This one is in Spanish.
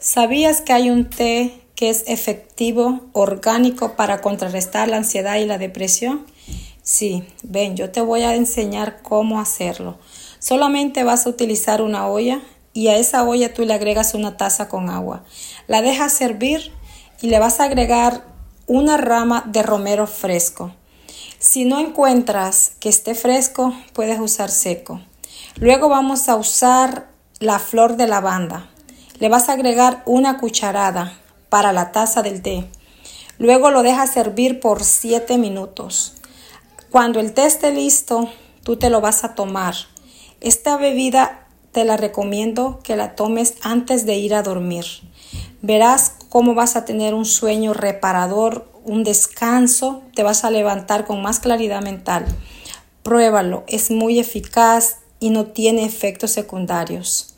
¿Sabías que hay un té que es efectivo, orgánico para contrarrestar la ansiedad y la depresión? Sí, ven, yo te voy a enseñar cómo hacerlo. Solamente vas a utilizar una olla y a esa olla tú le agregas una taza con agua. La dejas hervir y le vas a agregar una rama de romero fresco. Si no encuentras que esté fresco, puedes usar seco. Luego vamos a usar la flor de lavanda. Le vas a agregar una cucharada para la taza del té. Luego lo dejas hervir por 7 minutos. Cuando el té esté listo, tú te lo vas a tomar. Esta bebida te la recomiendo que la tomes antes de ir a dormir. Verás cómo vas a tener un sueño reparador, un descanso, te vas a levantar con más claridad mental. Pruébalo, es muy eficaz y no tiene efectos secundarios.